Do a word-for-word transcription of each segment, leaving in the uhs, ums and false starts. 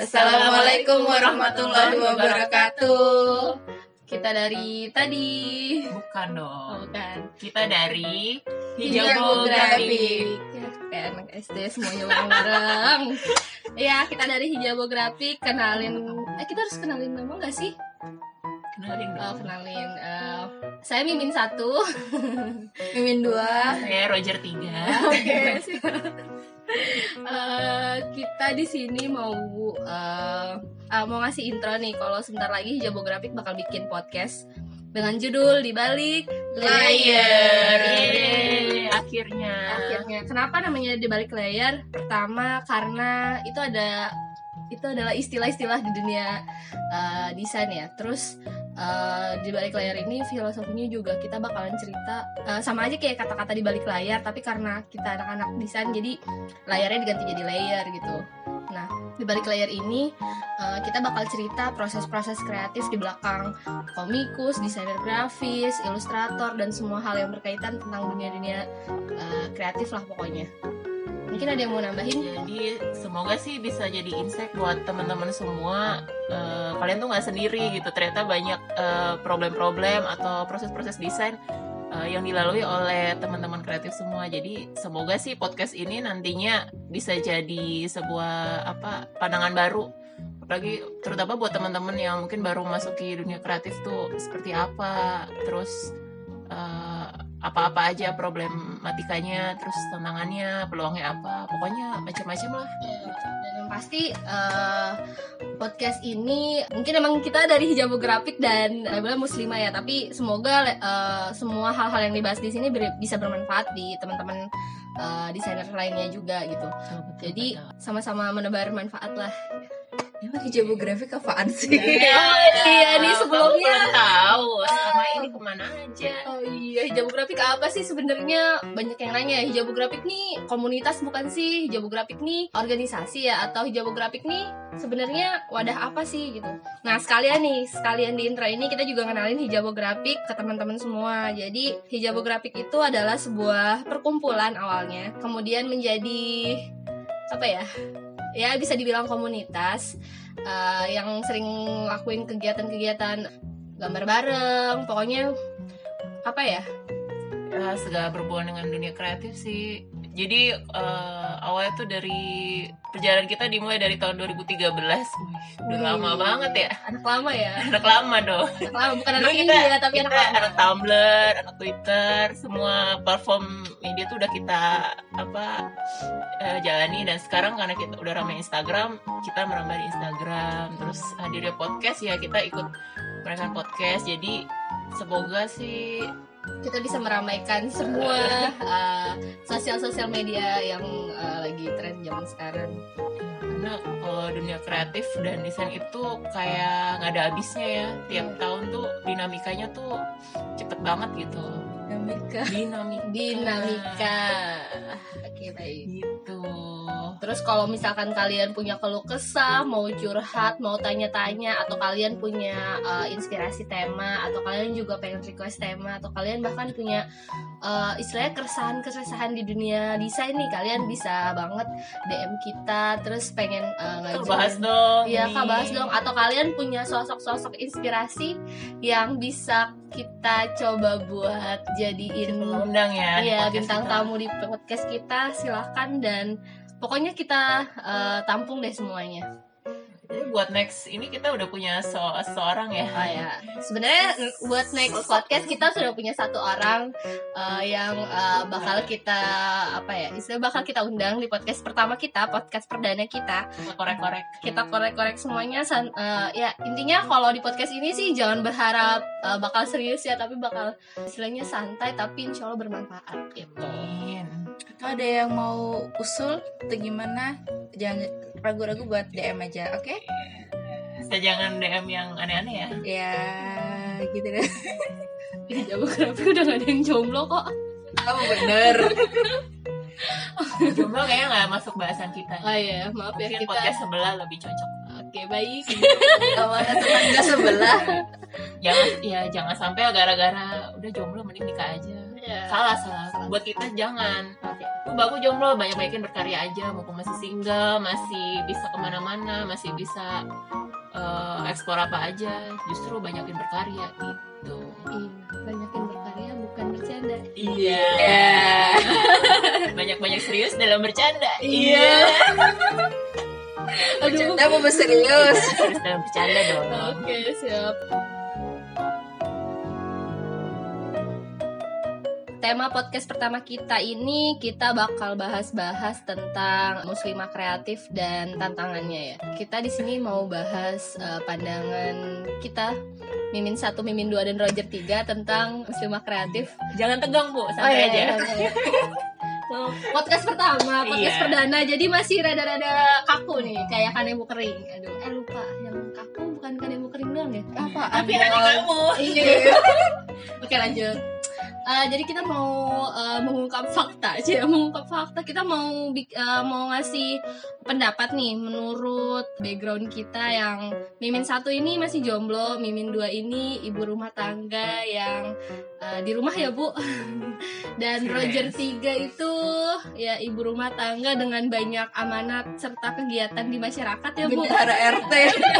Assalamualaikum warahmatullahi wabarakatuh. Kita dari tadi. Bukan dong. Oh, bukan. Kita dari Hijabografik. Ya, kayak anak S D semuanya bareng-bareng. Ya, kita dari Hijabografik. Kenalin, eh kita harus kenalin nama nggak sih? Kenalin dong. Oh, kenalin. Uh, saya Mimin satu, Mimin dua, saya Roger tiga. Oke. Uh, kita di sini mau uh, uh, mau ngasih intro nih. Kalau sebentar lagi Hijabografik bakal bikin podcast dengan judul Di Balik Layar. Yeay, akhirnya. Akhirnya. Kenapa namanya Di Balik Layar? Pertama karena itu ada itu adalah istilah-istilah di dunia uh, desain ya. Terus uh, di balik layar ini filosofinya juga kita bakalan cerita uh, sama aja kayak kata-kata di balik layar, tapi karena kita anak-anak desain jadi layarnya diganti jadi layer gitu. Nah, di balik layar ini uh, kita bakal cerita proses-proses kreatif di belakang komikus, desainer grafis, ilustrator, dan semua hal yang berkaitan tentang dunia-dunia uh, kreatif lah pokoknya. Mungkin ada yang mau nambahin? Jadi semoga sih bisa jadi insight buat teman-teman semua. Uh, kalian tuh nggak sendiri gitu. Ternyata banyak uh, problem-problem atau proses-proses desain uh, yang dilalui oleh teman-teman kreatif semua. Jadi semoga sih podcast ini nantinya bisa jadi sebuah apa pandangan baru. Apalagi terutama buat teman-teman yang mungkin baru masuki dunia kreatif tuh seperti apa. Terus uh, apa-apa aja problematikanya, terus tantangannya, peluangnya apa, pokoknya macam-macam lah. Dan yang pasti uh, podcast ini mungkin emang kita dari Hijabografik dan uh, muslimah ya, tapi semoga uh, semua hal-hal yang dibahas di sini ber- bisa bermanfaat di teman-teman uh, desainer lainnya juga gitu. Betul, betul, Jadi betul. Sama-sama menebar manfaat lah. Emang Hijabografik apaan sih? Iya, iya nih sebelumnya belum tahu selama ini kemana aja. Oh iya, Hijabografik apa sih sebenarnya? Banyak yang nanya, Hijabografik nih komunitas bukan sih? Hijabografik nih organisasi ya? Atau Hijabografik nih sebenarnya wadah apa sih gitu? Nah sekalian nih, sekalian di intro ini kita juga kenalin Hijabografik ke teman-teman semua. Jadi Hijabografik itu adalah sebuah perkumpulan awalnya, kemudian menjadi apa ya? Ya bisa dibilang komunitas uh, yang sering lakuin kegiatan-kegiatan gambar bareng, pokoknya apa ya? Ya segala berhubungan dengan dunia kreatif sih. Jadi uh, awalnya tuh dari perjalanan kita dimulai dari tahun dua ribu tiga belas. Wih, udah hmm. lama banget ya. Anak lama ya. Anak lama dong. Anak lama bukan anak kita, ini ya, tapi kita anak lama. Anak Tumblr, anak Twitter, semua platform media tuh udah kita apa uh, jalani, dan sekarang karena kita udah ramai Instagram, kita merambah di Instagram, terus hadirnya podcast ya kita ikut mereka podcast. Jadi semoga sih kita bisa meramaikan semua uh, sosial-sosial media yang uh, lagi tren zaman sekarang. Karena kalau dunia kreatif dan desain itu kayak nggak ada habisnya ya. Tiap tahun tuh dinamikanya tuh cepet banget gitu. Dinamika. Dinamika. Dinamika. Oke, baik. Gitu. Terus kalau misalkan kalian punya keluh kesah, mau curhat, mau tanya-tanya, atau kalian punya uh, inspirasi tema, atau kalian juga pengen request tema, atau kalian bahkan punya uh, istilahnya keresahan-keresahan di dunia desain nih, kalian bisa banget D M kita. Terus pengen uh, ngajuin, bahas dong. Iya, Kak, bahas dong. Atau kalian punya sosok-sosok inspirasi yang bisa kita coba buat jadiin undang ya. Iya, bintang kita. Tamu di podcast kita, silahkan, dan pokoknya kita uh, tampung deh semuanya. Jadi buat next ini kita udah punya so- seorang ya. Oh ya, sebenarnya buat next podcast kita sudah punya satu orang uh, yang uh, bakal kita apa ya, istilah bakal kita undang di podcast pertama kita, podcast perdana kita. Kita korek-korek. Kita korek-korek semuanya. San- uh, ya intinya kalau di podcast ini sih jangan berharap uh, bakal serius ya, tapi bakal istilahnya santai tapi insya Allah bermanfaat gitu. Amin. Atau ada yang mau usul atau gimana, jangan ragu-ragu buat D M aja, oke? Okay? Saya jangan D M yang aneh-aneh ya. Ya, gitu deh. Hijabografik udah gak ada yang jomblo kok. Kamu bener. Jomblo kayaknya gak masuk bahasan kita. Oh iya, maaf ya, mungkin kita podcast sebelah lebih cocok. Oke, baik. Awalnya tetangga sebelah. Jangan ya jangan sampai gara-gara udah jomblo mending nikah aja. Ya. Salah, salah. Buat kita jangan. Oke. Lu bagus jomblo, banyak-banyakin berkarya aja. Mumpung masih single, masih bisa kemana-mana, masih bisa uh, eksplor apa aja. Justru banyakin berkarya gitu. Iya, banyakin berkarya bukan bercanda. Iya. Banyak-banyak serius dalam bercanda. Iya. Aduh. Bercanda mau serius. Serius dalam bercanda dong. Oke, siap. Tema podcast pertama kita ini kita bakal bahas-bahas tentang muslimah kreatif dan tantangannya ya. Kita di sini mau bahas uh, pandangan kita Mimin satu, Mimin dua dan Roger tiga tentang muslimah kreatif. Jangan tegang, Bu. Oh, Santai iya, aja. iya. So, podcast pertama, podcast Iya. perdana, jadi masih rada-rada kaku nih, kayak kanebo kering. Aduh, eh lupa, yang kaku bukan kanebo kering doang ya? Apa? Tapi hati kamu. Iya. Oke, lanjut. Uh, jadi kita mau uh, mengungkap fakta aja, mengungkap fakta. Kita mau bik- uh, mau ngasih pendapat nih menurut background kita yang Mimin satu ini masih jomblo, Mimin dua ini ibu rumah tangga yang uh, di rumah ya Bu. Dan Yes. Roger tiga itu ya ibu rumah tangga dengan banyak amanat serta kegiatan di masyarakat ya Bu. Bendahara R T.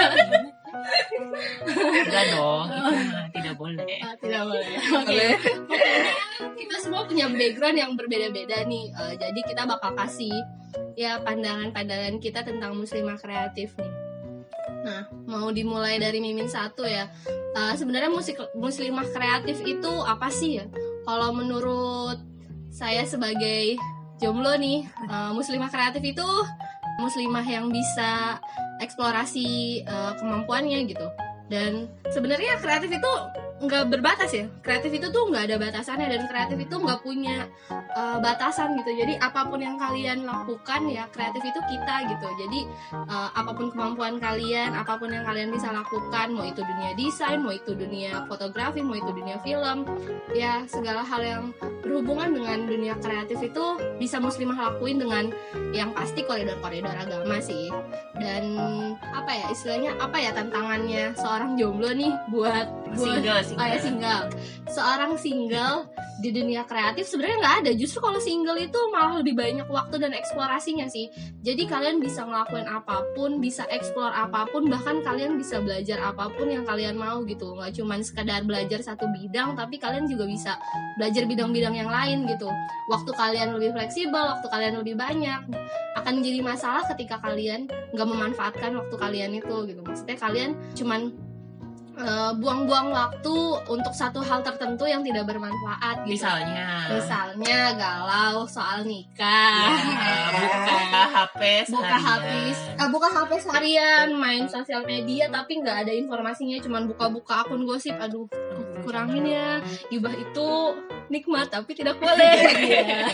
Enggak dong, itu mah tidak boleh. Ah, tidak boleh. Oke. Boleh. Kita semua punya background yang berbeda-beda nih. Uh, jadi kita bakal kasih ya pandangan-pandangan kita tentang muslimah kreatif nih. Nah, mau dimulai dari Mimin satu ya. Uh, sebenarnya musik muslimah kreatif itu apa sih ya? Kalau menurut saya sebagai jomblo nih, uh, muslimah kreatif itu muslimah yang bisa eksplorasi uh, kemampuannya gitu. Dan sebenarnya kreatif itu nggak berbatas ya. Kreatif itu tuh nggak ada batasannya, dan kreatif itu nggak punya uh, batasan gitu. Jadi apapun yang kalian lakukan ya, kreatif itu kita gitu. Jadi uh, apapun kemampuan kalian, apapun yang kalian bisa lakukan, mau itu dunia desain, mau itu dunia fotografi, mau itu dunia film, ya segala hal yang berhubungan dengan dunia kreatif itu bisa muslimah lakuin dengan yang pasti koridor-koridor agama sih. Dan apa ya istilahnya, apa ya tantangannya seorang jomblo nih buat buat Single, oh ya single seorang single di dunia kreatif sebenarnya nggak ada. Justru kalau single itu malah lebih banyak waktu dan eksplorasinya sih. Jadi kalian bisa ngelakuin apapun, bisa explore apapun, bahkan kalian bisa belajar apapun yang kalian mau gitu. Nggak cuman sekedar belajar satu bidang, tapi kalian juga bisa belajar bidang-bidang yang lain gitu. Waktu kalian lebih fleksibel, waktu kalian lebih banyak. Akan jadi masalah ketika kalian nggak memanfaatkan waktu kalian itu gitu. Maksudnya kalian cuman Uh, buang-buang waktu untuk satu hal tertentu yang tidak bermanfaat gitu. Misalnya, Misalnya galau soal nikah, ya, buka H P buka H P, seharian. ah, buka H P seharian, main sosial media tapi nggak ada informasinya, cuman buka-buka akun gosip. Aduh, kurangin ya, gibah itu nikmat tapi tidak boleh. Iya.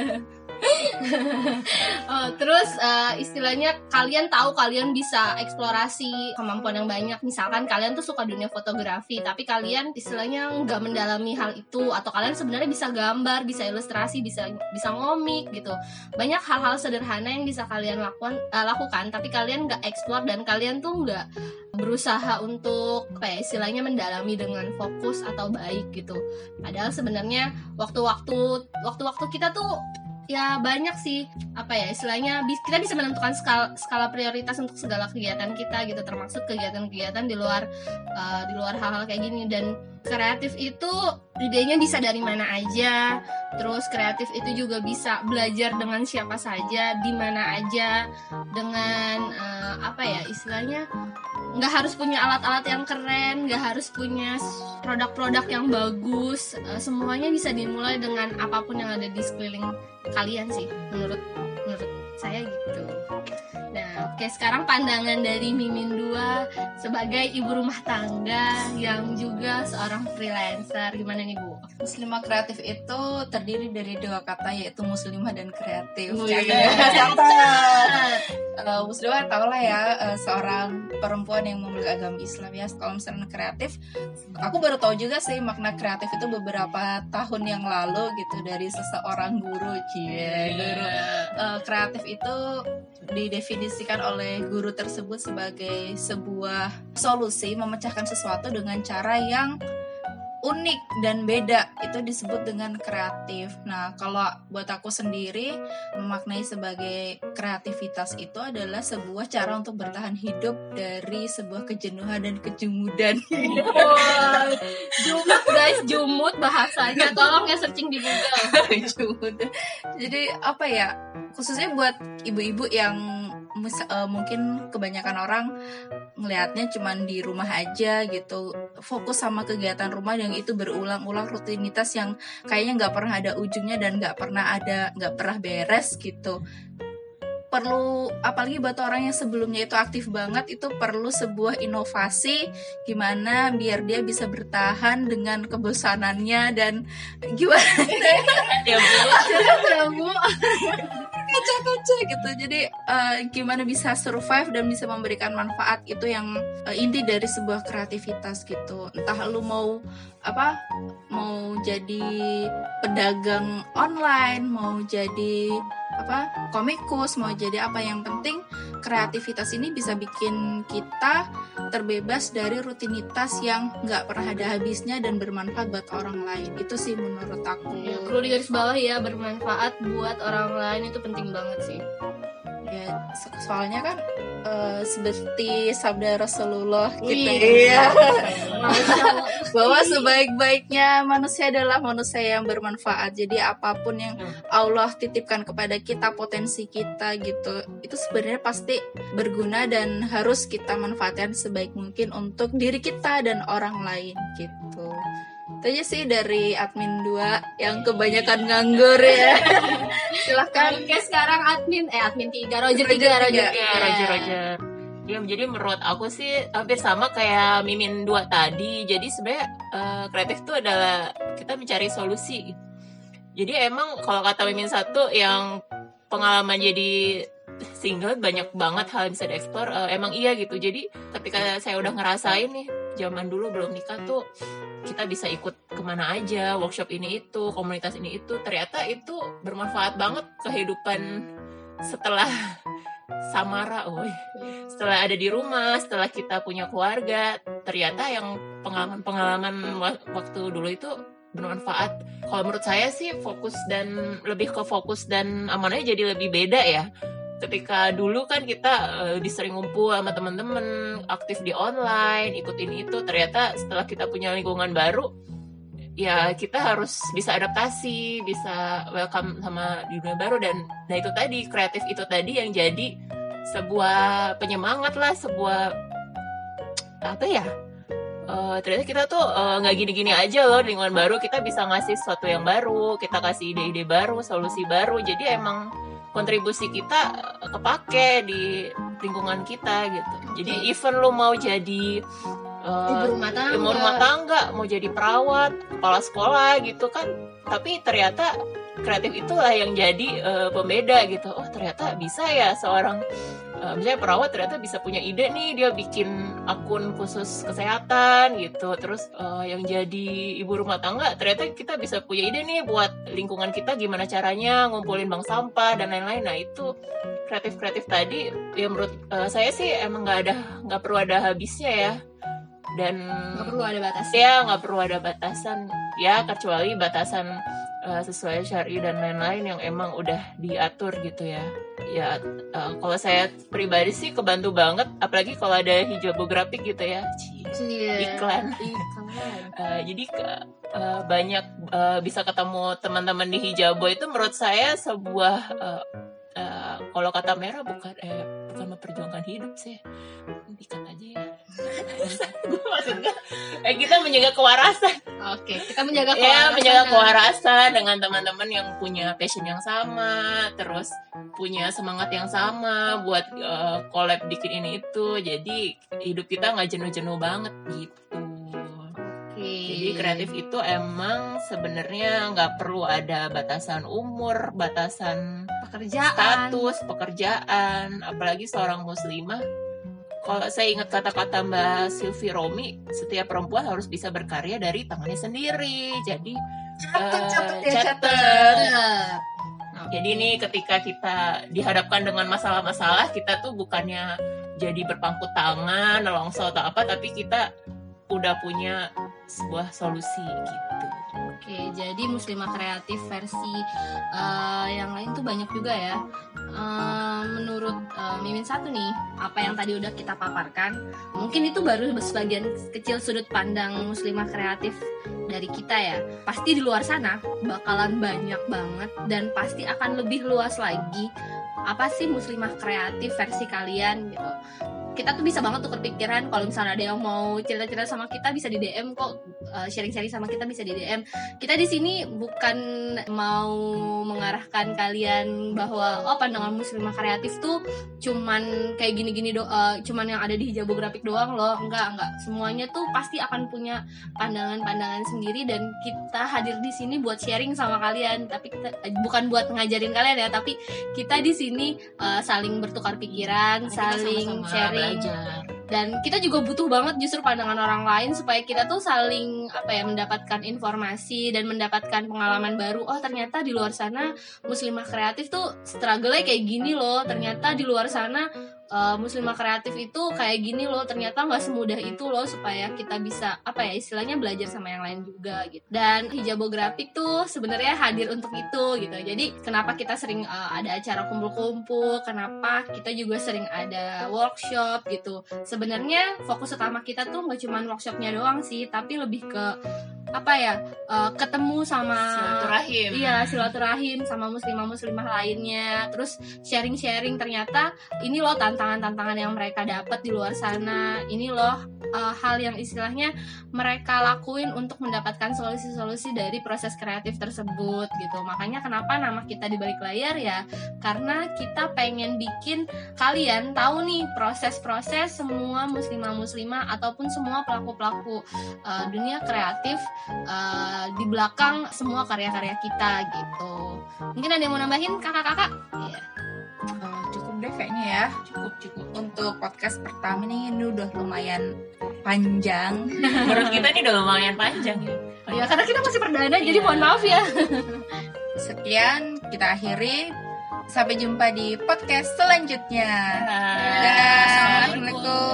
Oh, terus uh, istilahnya kalian tahu kalian bisa eksplorasi kemampuan yang banyak. Misalkan kalian tuh suka dunia fotografi, tapi kalian istilahnya nggak mendalami hal itu, atau kalian sebenarnya bisa gambar, bisa ilustrasi, bisa bisa ngomik gitu. Banyak hal-hal sederhana yang bisa kalian lakukan, uh, lakukan, tapi kalian nggak eksplor dan kalian tuh nggak berusaha untuk kayak istilahnya mendalami dengan fokus atau baik gitu. Padahal sebenarnya waktu-waktu waktu-waktu kita tuh ya banyak sih, apa ya istilahnya kita bisa menentukan skala, skala prioritas untuk segala kegiatan kita gitu, termasuk kegiatan-kegiatan di luar uh, di luar hal-hal kayak gini. Dan kreatif itu idenya bisa dari mana aja, terus kreatif itu juga bisa belajar dengan siapa saja, di mana aja, dengan uh, apa ya istilahnya nggak harus punya alat-alat yang keren, nggak harus punya produk-produk yang bagus, uh, semuanya bisa dimulai dengan apapun yang ada di sekeliling kalian sih, menurut menurut saya gitu. Nah, oke, sekarang pandangan dari Mimin dua sebagai ibu rumah tangga yang juga seorang freelancer, gimana nih Bu? Muslimah kreatif itu terdiri dari dua kata, yaitu muslimah dan kreatif. Oh, Jadi, iya. uh, muslimah tau lah ya, uh, seorang perempuan yang memeluk agama Islam ya. Kalau misalnya kreatif, aku baru tahu juga sih makna kreatif itu beberapa tahun yang lalu gitu, dari seseorang guru cie guru. Uh, kreatif itu didefinisikan oleh guru tersebut sebagai sebuah solusi memecahkan sesuatu dengan cara yang unik dan beda, itu disebut dengan kreatif. Nah, kalau buat aku sendiri memaknai sebagai kreativitas itu adalah sebuah cara untuk bertahan hidup dari sebuah kejenuhan dan kejumudan. Wah, jumut guys, jumut bahasanya. Tolong ya searching di Google. Kejumudan. Jadi apa ya? Khususnya buat ibu-ibu yang mis- uh, mungkin kebanyakan orang ngelihatnya cuman di rumah aja gitu, fokus sama kegiatan rumah yang itu berulang-ulang, rutinitas yang kayaknya nggak pernah ada ujungnya dan nggak pernah ada nggak pernah beres gitu. Perlu, apalagi buat orang yang sebelumnya itu aktif banget, itu perlu sebuah inovasi gimana biar dia bisa bertahan dengan kebosanannya dan gimana Ya Bu. Ya, Bu. kaca-kaca gitu. Jadi uh, gimana bisa survive dan bisa memberikan manfaat, itu yang uh, inti dari sebuah kreativitas gitu. Entah lu mau apa, mau jadi pedagang online, mau jadi apa komikus, mau jadi apa, yang penting kreativitas ini bisa bikin kita terbebas dari rutinitas yang nggak pernah ada habisnya dan bermanfaat buat orang lain. Itu sih menurut aku. Ya, perlu digaris bawah ya, bermanfaat buat orang lain itu penting banget sih. Ya, so- soalnya kan eh, seperti sabda Rasulullah gitu Wih. ya, Masya Allah. bahwa sebaik-baiknya manusia adalah manusia yang bermanfaat. Jadi apapun yang Allah titipkan kepada kita, potensi kita gitu, itu sebenarnya pasti berguna dan harus kita manfaatkan sebaik mungkin untuk diri kita dan orang lain gitu. Itu aja sih dari admin dua yang kebanyakan nganggur ya. Silahkan. Oke, sekarang admin eh admin tiga, Roger Roger tiga, Roger tiga. tiga. Ya, Roger Roger. Ya, jadi menurut aku sih hampir sama kayak Mimin dua tadi. Jadi sebenarnya eh, kreatif itu adalah kita mencari solusi. Jadi emang kalau kata Mimin satu yang pengalaman jadi single banyak banget hal yang bisa dieksplor, eh, emang iya gitu. Jadi ketika saya udah ngerasain nih, zaman dulu belum nikah tuh kita bisa ikut kemana aja, workshop ini itu, komunitas ini itu, ternyata itu bermanfaat banget kehidupan setelah samara, oh setelah ada di rumah, setelah kita punya keluarga, ternyata yang pengalaman-pengalaman wa- waktu dulu itu bermanfaat. Kalau menurut saya sih fokus dan lebih ke fokus dan amanahnya jadi lebih beda ya. Ketika dulu kan kita uh, disering ngumpul sama teman-teman, aktif di online, ikutin itu, ternyata setelah kita punya lingkungan baru, ya kita harus bisa adaptasi, bisa welcome sama dunia baru. Dan nah itu tadi, kreatif itu tadi yang jadi sebuah penyemangat lah, sebuah apa ya, uh, ternyata kita tuh uh, nggak gini-gini aja loh di lingkungan baru, kita bisa ngasih sesuatu yang baru, kita kasih ide-ide baru, solusi baru. Jadi emang kontribusi kita uh, kepake di lingkungan kita gitu. Jadi even lo mau jadi uh, Ibu rumah tangga. ibu rumah tangga, mau jadi perawat, kepala sekolah gitu kan, tapi ternyata kreatif itulah yang jadi uh, pembeda gitu. Oh ternyata bisa ya seorang uh, misalnya perawat ternyata bisa punya ide nih, dia bikin akun khusus kesehatan gitu. Terus uh, yang jadi ibu rumah tangga ternyata kita bisa punya ide nih buat lingkungan kita, gimana caranya ngumpulin bank sampah dan lain-lain. Nah itu kreatif-kreatif tadi ya menurut uh, saya sih emang nggak ada nggak perlu ada habisnya ya, dan Nggak perlu ada batas. ya nggak perlu ada batasan ya, kecuali batasan uh, sesuai syar'i dan lain-lain yang emang udah diatur gitu ya. Ya uh, kalau saya pribadi sih kebantu banget, apalagi kalau ada hijabografik gitu ya. Cie, Iya. iklan. Iklan. Uh, jadi ke- uh, banyak uh, bisa ketemu teman-teman di hijabo, itu menurut saya sebuah uh, uh, kalau kata merah bukan eh bukan memperjuangkan hidup sih, ikat aja ya. Maksudnya eh, kita menjaga kewarasan. Oke, kita menjaga Ya, kewarasan. menjaga kewarasan dengan teman-teman yang punya passion yang sama, terus punya semangat yang sama buat uh, collab bikin ini itu. Jadi hidup kita nggak jenuh-jenuh banget gitu. Oke. Jadi kreatif itu emang sebenarnya nggak perlu ada batasan umur, batasan pekerjaan. status, pekerjaan, apalagi seorang muslimah. Kalau saya ingat kata-kata Mbak Sylvie Romi, setiap perempuan harus bisa berkarya dari tangannya sendiri. Jadi Catet, eh, catet ya, catet. Bener. Jadi nih ketika kita dihadapkan dengan masalah-masalah, kita tuh bukannya jadi berpangku tangan, nelongso atau apa, tapi kita udah punya sebuah solusi gitu. Oke, jadi Muslimah Kreatif versi uh, yang lain tuh banyak juga ya. Uh, menurut uh, Mimin satu nih, apa yang tadi udah kita paparkan, mungkin itu baru sebagian kecil sudut pandang Muslimah Kreatif dari kita ya. Pasti di luar sana bakalan banyak banget dan pasti akan lebih luas lagi. Apa sih Muslimah Kreatif versi kalian gitu? Kita tuh bisa banget tuh kepikiran kalau misalnya ada yang mau cerita-cerita sama kita bisa di D M kok, uh, sharing-sharing sama kita bisa di D M. Kita di sini bukan mau mengarahkan kalian bahwa oh pandangan Muslimah Kreatif tuh cuman kayak gini-gini do, uh, cuman yang ada di Hijabografik doang loh. Enggak, enggak. Semuanya tuh pasti akan punya pandangan-pandangan sendiri dan kita hadir di sini buat sharing sama kalian. Tapi kita uh, bukan buat ngajarin kalian ya, tapi kita di sini uh, saling bertukar pikiran, Karena kita saling sama-sama sharing. belajar. Dan kita juga butuh banget justru pandangan orang lain supaya kita tuh saling apa ya mendapatkan informasi dan mendapatkan pengalaman baru. Oh ternyata di luar sana Muslimah Kreatif tuh struggle-nya kayak gini loh. Ternyata di luar sana uh, Muslimah Kreatif itu kayak gini loh. Ternyata nggak semudah itu loh, supaya kita bisa apa ya istilahnya belajar sama yang lain juga gitu. Dan Hijabografik tuh sebenarnya hadir untuk itu gitu. Jadi kenapa kita sering uh, ada acara kumpul-kumpul, kenapa kita juga sering ada workshop gitu. Sebenarnya fokus utama kita tuh nggak cuma workshopnya doang sih, tapi lebih ke apa ya uh, ketemu sama Silaturahim. iya silaturahim sama muslimah-muslimah lainnya, terus sharing-sharing ternyata ini loh tantangan-tantangan yang mereka dapat di luar sana, ini loh uh, hal yang istilahnya mereka lakuin untuk mendapatkan solusi-solusi dari proses kreatif tersebut gitu. Makanya kenapa nama kita di balik layar ya, karena kita pengen bikin kalian tahu nih proses-proses semua muslimah-muslimah ataupun semua pelaku-pelaku uh, dunia kreatif uh, di belakang semua karya-karya kita gitu. Mungkin ada yang mau nambahin kakak-kakak? Iya. Uh, cukup deh kayaknya ya. Cukup cukup. Untuk podcast pertama nih ini udah lumayan panjang. Menurut kita ini udah lumayan panjang ya. Ya karena kita masih perdana, jadi Iya. mohon maaf ya. Sekian kita akhiri. Sampai jumpa di podcast selanjutnya. Dadah. Dadah. Assalamualaikum.